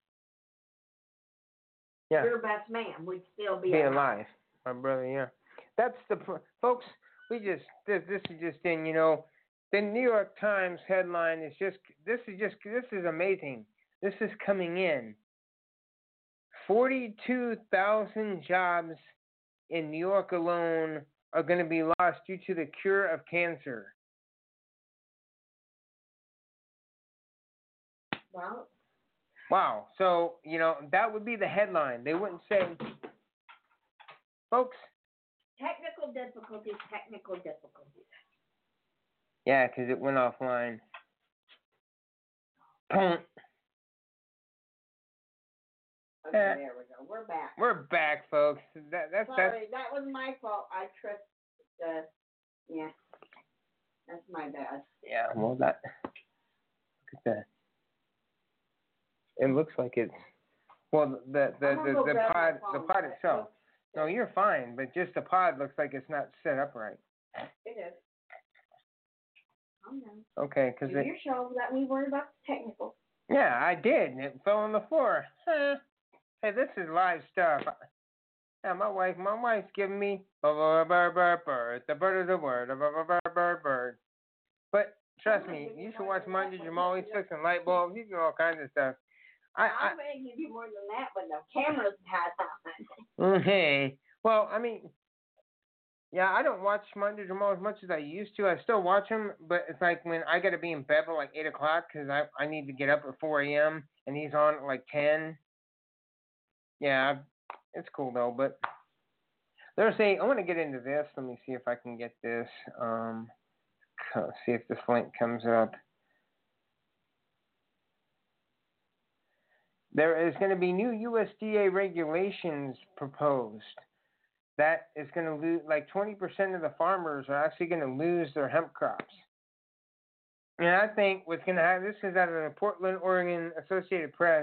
Yeah. Your best man would still be, Be alive. alive, my brother. Yeah. That's the folks. We just this this is just in. You know, the New York Times headline is just. This is just. This is amazing. This is coming in. Forty-two thousand jobs in New York alone are going to be lost due to the cure of cancer. Well. Wow. So, you know, that would be the headline. They wouldn't say, folks. Technical difficulties, technical difficulties. Yeah, because it went offline. Okay, Eh. there we go. We're back. We're back, folks. That, that's, Sorry, that's, that was my fault. I tripped the, yeah. That's my bad. yeah, well, that, look at that. It looks like it's, well, the, the, I'm gonna the, go the grab my pod, phone. the pod itself. No, you're fine, but just the pod looks like it's not set up right. It is. Calm down. Okay, because Do it, your show. Let me worry about the technical. yeah, I did, and it fell on the floor. Huh. Hey, this is live stuff. Yeah, my wife, my wife's giving me bird, bird, bird, bird. The bird is a word. Bird, bird, bird, bird. But trust me, you should watch Monday Jamal. He's fixing light bulbs. He's doing all kinds of stuff. I, I, I'm gonna give you more than that when the camera's not on. okay. Well, I mean, yeah, I don't watch Monday Jamal as much as I used to. I still watch him, but it's like when I got to be in bed by like eight o'clock because I I need to get up at four a.m. and he's on at like ten. Yeah, it's cool though. But they're saying I want to get into this. Let me see if I can get this. Um, see if this link comes up. There is going to be new U S D A regulations proposed. That is going to lose, like twenty percent of the farmers are actually going to lose their hemp crops. And I think what's going to happen, this is out of the Portland, Oregon Associated Press.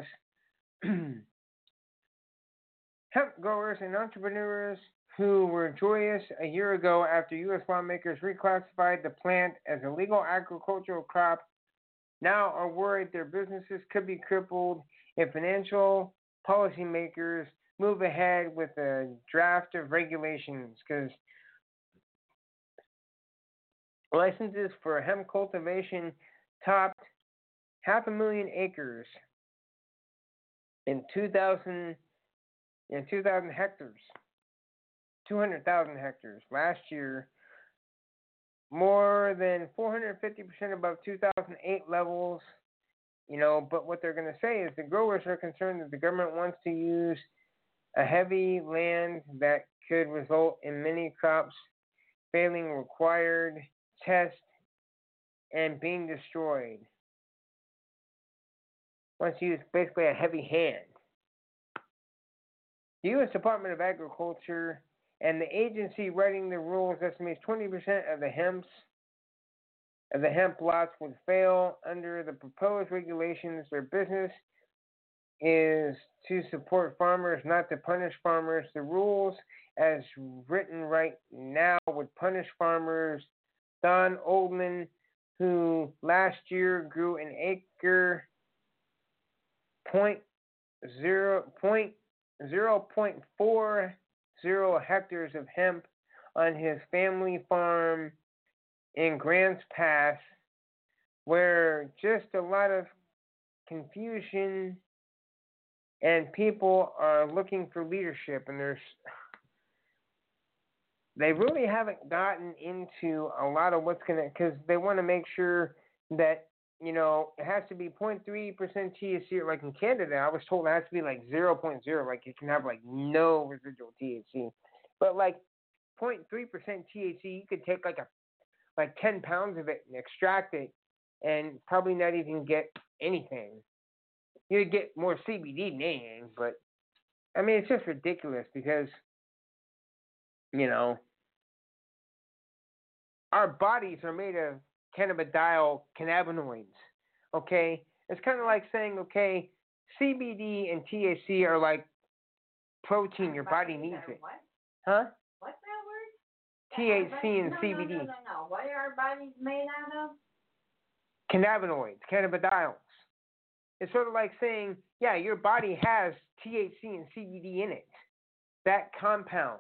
Hemp growers and entrepreneurs who were joyous a year ago after U S lawmakers reclassified the plant as a legal agricultural crop now are worried their businesses could be crippled if financial policymakers move ahead with a draft of regulations, because licenses for hemp cultivation topped half a million acres in two thousand in two thousand hectares, two hundred thousand hectares last year, more than four hundred fifty percent above two thousand eight levels. You know, but what they're going to say is the growers are concerned that the government wants to use a heavy land that could result in many crops failing required tests and being destroyed. Wants to use basically a heavy hand. The U S Department of Agriculture and the agency writing the rules estimates twenty percent of the hemps of the hemp lots would fail under the proposed regulations. Their business is to support farmers, not to punish farmers. The rules, as written right now, would punish farmers. Don Oldman, who last year grew an acre point zero point zero point four zero hectares of hemp on his family farm in Grants Pass, where just a lot of confusion and people are looking for leadership, and there's they really haven't gotten into a lot of what's gonna, because they want to make sure that, you know, it has to be zero point three percent T H C. Like in Canada, I was told it has to be like zero point zero, like you can have like no residual T H C. But like zero point three percent T H C, you could take like a like ten pounds of it and extract it, and probably not even get anything. You'd get more C B D than anything, but I mean, it's just ridiculous because, you know, our bodies are made of cannabidiol cannabinoids, okay? It's kind of like saying, okay, C B D and T H C are like protein. Your body needs it. What? Huh? What's that word? T H C and no, C B D. No, no, no, no. What are our bodies made out of? Cannabinoids, cannabidiols. It's sort of like saying, yeah, your body has T H C and C B D in it. That compound.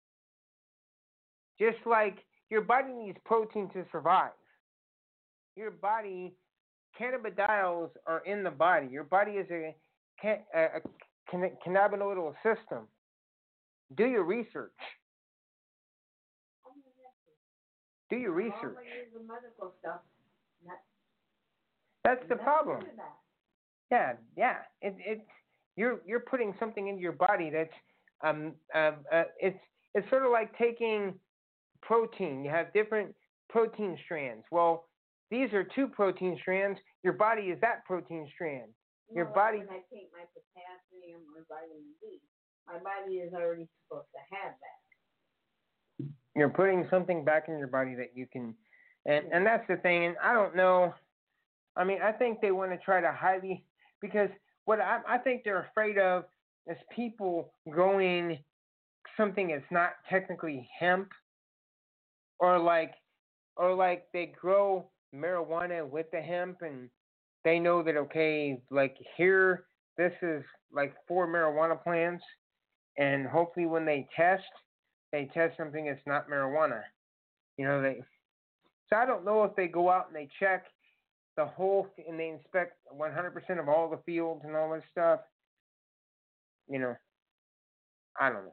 Just like your body needs protein to survive. Your body, cannabidiols are in the body. Your body is a, a, a cannabinoidal system. Do your research. Do your research. Medical stuff. That's the problem. Yeah, yeah. It it you're you're putting something into your body that's um uh, uh it's it's sort of like taking protein. You have different protein strands. Well, these are two protein strands. Your body is that protein strand. Your no, body. When I take my potassium or vitamin D, my body is already supposed to have that. You're putting something back in your body that you can, and and that's the thing. And I don't know. I mean, I think they want to try to highly, because what I, I think they're afraid of is people growing something that's not technically hemp, or like, or like they grow marijuana with the hemp, and they know that, okay, like here, this is like four marijuana plants, and hopefully when they test, they test something that's not marijuana. You know, they. So I don't know if they go out and they check the whole, and they inspect one hundred percent of all the fields and all this stuff. You know, I don't know.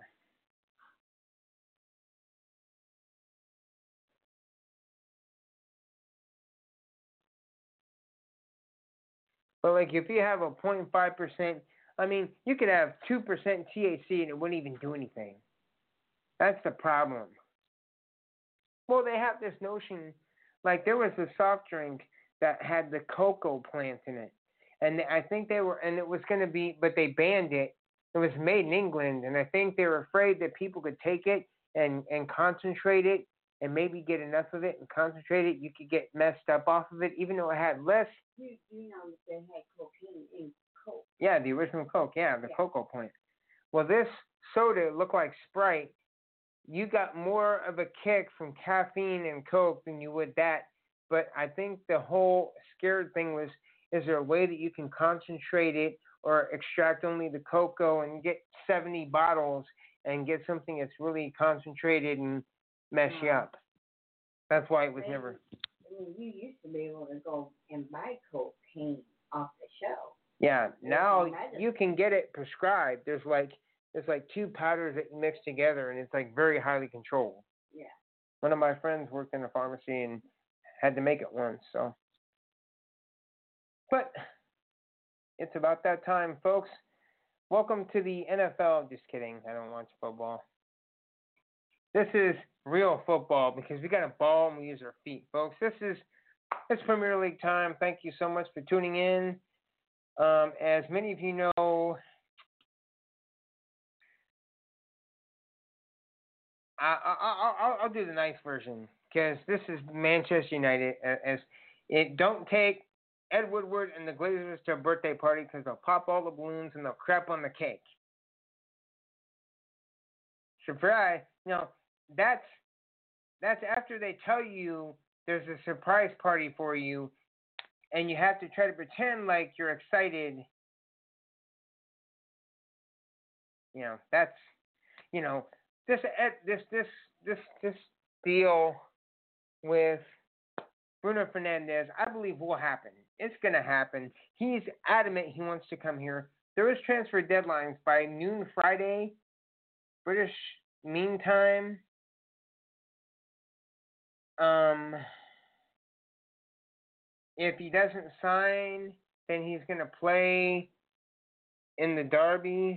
But like if you have a zero point five percent, I mean, you could have two percent T H C and it wouldn't even do anything. That's the problem. Well, they have this notion, like there was a soft drink that had the cocoa plant in it. And I think they were, and it was going to be, but they banned it. It was made in England, and I think they were afraid that people could take it and, and concentrate it and maybe get enough of it and concentrate it. You could get messed up off of it, even though it had less. You, you know that they had cocaine in Coke. Yeah, the original Coke, yeah, the yeah. cocoa plant. Well, this soda looked like Sprite. You got more of a kick from caffeine and Coke than you would that. But I think the whole scared thing was, is there a way that you can concentrate it or extract only the cocoa and get seventy bottles and get something that's really concentrated and mess you up? That's why it was Maybe, never. I mean, you used to be able to go and buy cocaine off the shelf. Yeah, now you can get it prescribed. There's like there's like two powders that you mix together, and it's like very highly controlled. Yeah. One of my friends worked in a pharmacy and had to make it once, so. But it's about that time, folks. Welcome to the N F L. Just kidding. I don't watch football. This is real football because we got a ball and we use our feet, folks. This is it's Premier League time. Thank you so much for tuning in. Um, as many of you know, I, I, I, I'll, I'll do the nice version because this is Manchester United. As it don't take Ed Woodward and the Glazers to a birthday party because they'll pop all the balloons and they'll crap on the cake. Surprise! You know, that's that's after they tell you there's a surprise party for you, and you have to try to pretend like you're excited you know, that's, you know, this this this this this deal with Bruno Fernandez, I believe will happen. It's gonna happen. He's adamant he wants to come here. There is transfer deadlines by noon Friday, British meantime. Um, if he doesn't sign, then he's gonna play in the derby.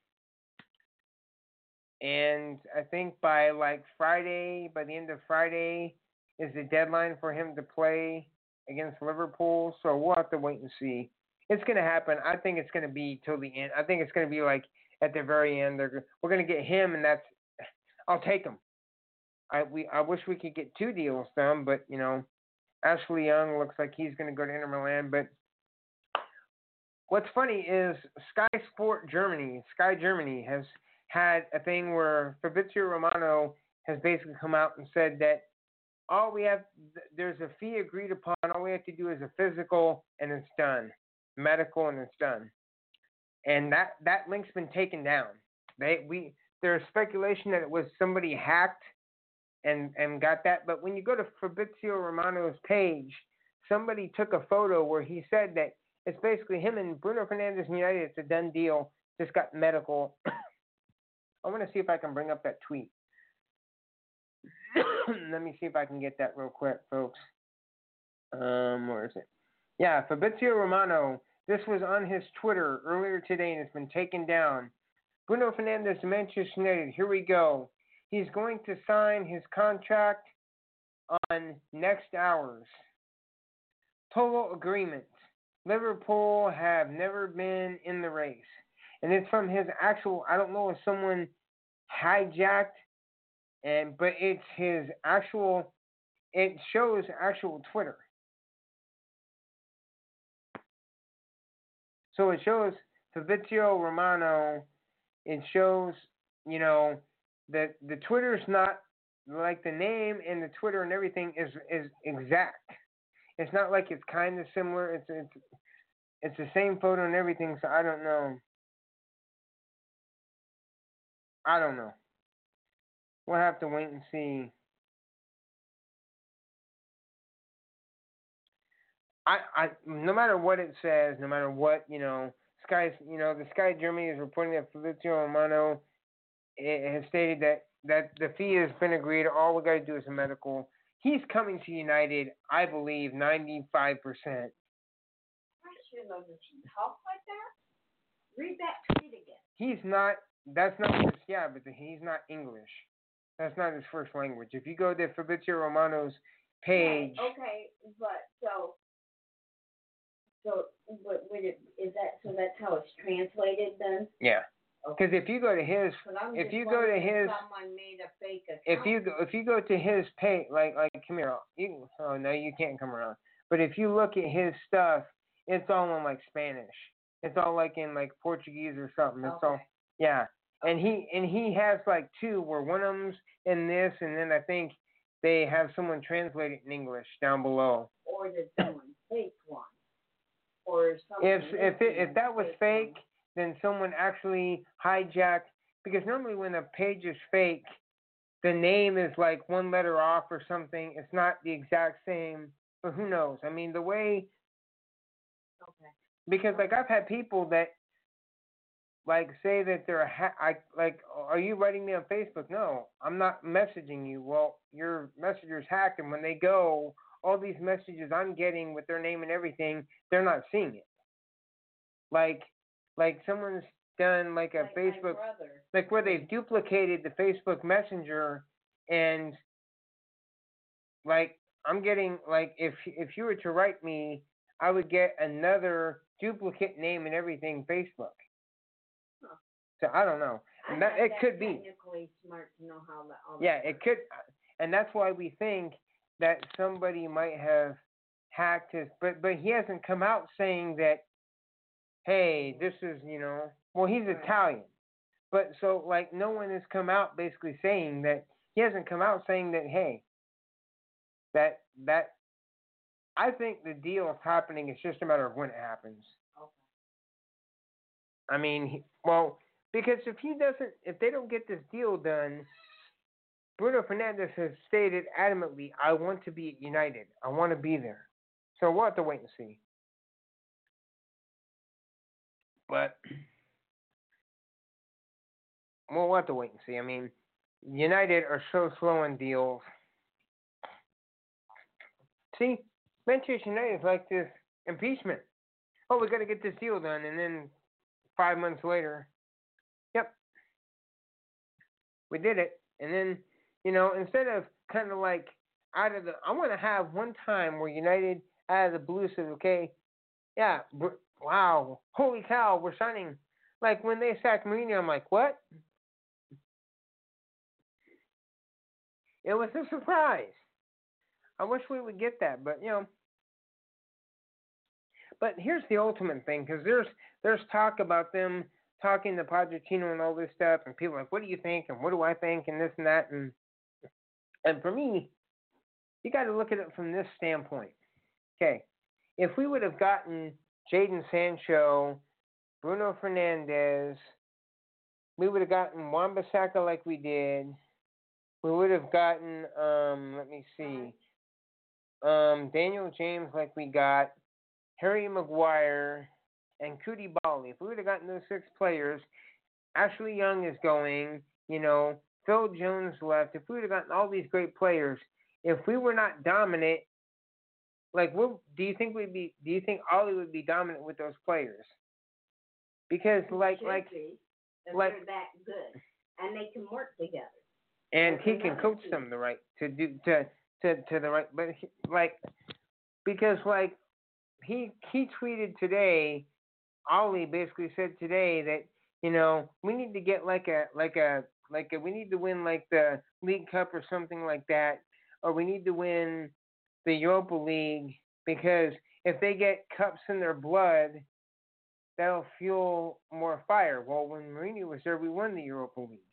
And I think by like Friday, by the end of Friday, is the deadline for him to play against Liverpool. So we'll have to wait and see. It's going to happen. I think it's going to be till the end. I think it's going to be like at the very end. They're, we're going to get him, and that's. I'll take him. I we I wish we could get two deals done, but you know, Ashley Young looks like he's going to go to Inter Milan. But what's funny is Sky Sport Germany, Sky Germany has had a thing where Fabrizio Romano has basically come out and said that all we have, there's a fee agreed upon, all we have to do is a physical and it's done, medical and it's done. And that, that link's been taken down. They we There's speculation that it was somebody hacked and, and got that, but when you go to Fabrizio Romano's page, somebody took a photo where he said that it's basically him and Bruno Fernandes and United, it's a done deal, just got medical. I want to see if I can bring up that tweet. Let me see if I can get that real quick, folks. Um, where is it? Yeah, Fabrizio Romano. This was on his Twitter earlier today, and it's been taken down. Bruno Fernandes to Manchester United. Here we go. He's going to sign his contract on next hours. Total agreement. Liverpool have never been in the race. And it's from his actual, I don't know if someone hijacked, and but it's his actual, it shows actual Twitter. So it shows Fabrizio Romano, it shows, you know, that the Twitter's not, like the name and the Twitter and everything is, is exact. It's not like it's kind of similar, it's, it's, it's the same photo and everything, so I don't know. I don't know. We'll have to wait and see. I, I, no matter what it says, no matter what, you know, Sky, you know, the Sky Germany is reporting that Fabrizio Romano has stated that, that the fee has been agreed. All we got to do is a medical. He's coming to United, I believe, ninety-five percent. I should know. Does he talk like that? Read that tweet again. He's not. That's not his. Yeah, but he's not English. That's not his first language. If you go to Fabrizio Romano's page. Right, okay, but so. So, what would it? Is that so? That's how it's translated then? Yeah. Because if you go to his, if you go to his, someone made a fake account. if you go, if you go to his page, like like come here, you oh no, you can't come around. But if you look at his stuff, it's all in like Spanish. It's all like in like Portuguese or something. It's okay. all yeah. And he and he has like two where one of them's in this, and then I think they have someone translate it in English down below. Or did someone fake one? Or something. If if it, if that was fake, then someone actually hijacked. Because normally when a page is fake, the name is like one letter off or something. It's not the exact same. But who knows? I mean, the way. Okay. Because like I've had people that like say that they're a ha- I like, are you writing me on Facebook? No, I'm not messaging you. Well, your messenger's hacked, and when they go, all these messages I'm getting with their name and everything, they're not seeing it. Like, like someone's done like a like Facebook, like where they've duplicated the Facebook Messenger, and like I'm getting like if if you were to write me, I would get another duplicate name and everything Facebook. Huh. So I don't know. And that, it could be. Technically smart to know how that all yeah, that it could, and that's why we think that somebody might have hacked his, but but he hasn't come out saying that, hey, this is, you know, well, he's right. Italian, but so like no one has come out basically saying that, he hasn't come out saying that, hey, that that I think the deal is happening. It's just a matter of when it happens. Okay. I mean, he, well, Because if he doesn't, if they don't get this deal done, Bruno Fernandes has stated adamantly, "I want to be at United. I want to be there." So we'll have to wait and see. But we'll have to wait and see. I mean, United are so slow in deals. See, Manchester United is like this impeachment. Oh, we got to get this deal done, and then five months later, yep, we did it. And then, you know, instead of kind of like out of the, I want to have one time where United out of the blue says, okay, yeah, wow, holy cow, we're signing. Like when they sacked Mourinho, I'm like, what? It was a surprise. I wish we would get that, but you know. But here's the ultimate thing, because there's there's talk about them talking to Pochettino and all this stuff, and people are like, what do you think, and what do I think, and this and that, and and for me, you got to look at it from this standpoint. Okay, if we would have gotten Jadon Sancho, Bruno Fernandes, we would have gotten Wan-Bissaka like we did. We would have gotten, um, let me see, um, Daniel James like we got, Harry Maguire, and Koulibaly. If we would have gotten those six players, Ashley Young is going, you know, Phil Jones left. If we would have gotten all these great players, if we were not dominant, like, what do you think we'd be? Do you think Ollie would be dominant with those players? Because, like, like, be, like, they're that good, and they can work together. And he can coach them the right to do to to to the right, but he, like, because like he he tweeted today, Ollie basically said today that, you know, we need to get like a like a like a, we need to win like the League Cup or something like that, or we need to win the Europa League, because if they get cups in their blood, that'll fuel more fire. Well, when Mourinho was there, we won the Europa League.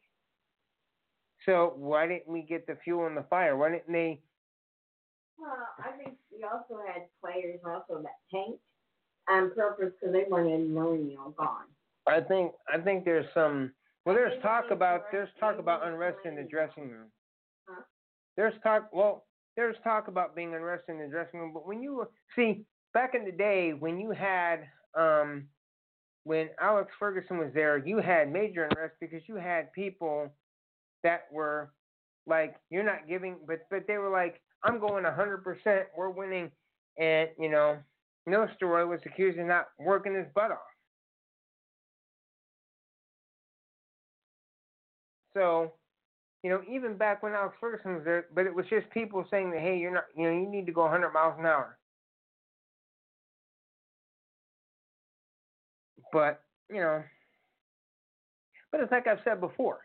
So why didn't we get the fuel and the fire? Why didn't they? Well, I think we also had players also that tanked on purpose because they wanted Mourinho gone. I think I think there's some. Well, there's talk about there's talk about unrest in the dressing room. Huh? There's talk. Well, there's talk about being unrest in the dressing room. But when you see back in the day when you had um when Alex Ferguson was there, you had major unrest because you had people that were like, you're not giving, but but they were like, I'm going one hundred percent, we're winning, and, you know, Nistelrooy was accused of not working his butt off. So, you know, even back when Alex Ferguson was there, but it was just people saying that, hey, you're not, you know, you need to go one hundred miles an hour. But, you know, but it's like I've said before,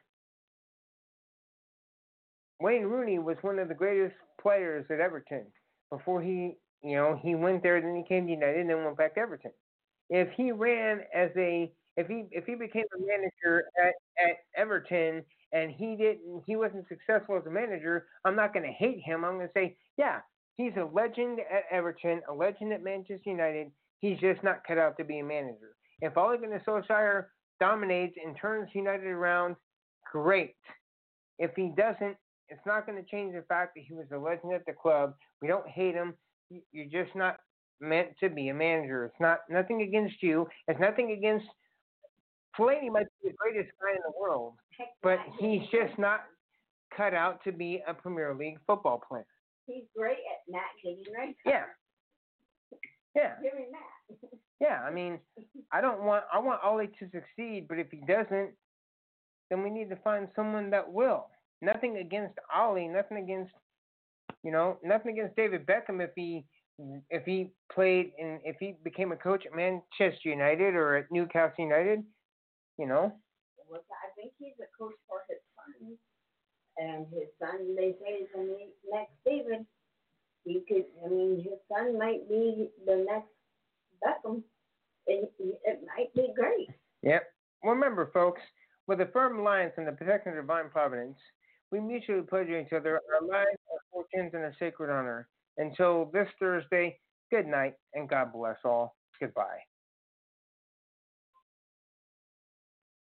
Wayne Rooney was one of the greatest players at Everton before he, you know, he went there, then he came to United, and then went back to Everton. If he ran as a, if he if he became a manager at, at Everton and he didn't, he wasn't successful as a manager, I'm not going to hate him. I'm going to say, yeah, he's a legend at Everton, a legend at Manchester United. He's just not cut out to be a manager. If Ole Gunnar Solskjaer dominates and turns United around, great. If he doesn't, it's not going to change the fact that he was a legend at the club. We don't hate him. You're just not meant to be a manager. It's not nothing against you. It's nothing against Fellaini. Might be the greatest guy in the world, but he's just not cut out to be a Premier League football player. He's great at not getting right. Yeah. Yeah. Give him that. Yeah. I mean, I don't want. I want Ole to succeed, but if he doesn't, then we need to find someone that will. Nothing against Ole, nothing against, you know, nothing against David Beckham if he if he played and if he became a coach at Manchester United or at Newcastle United, you know. Well, I think he's a coach for his son, and his son, they say, is the next David. He could, I mean, his son might be the next Beckham. It, it might be great. Yep. Well, remember, folks, with a firm alliance and the protection of divine providence, we mutually pledge each other our lives, our fortunes, and a sacred honor. Until this Thursday, good night, and God bless all. Goodbye.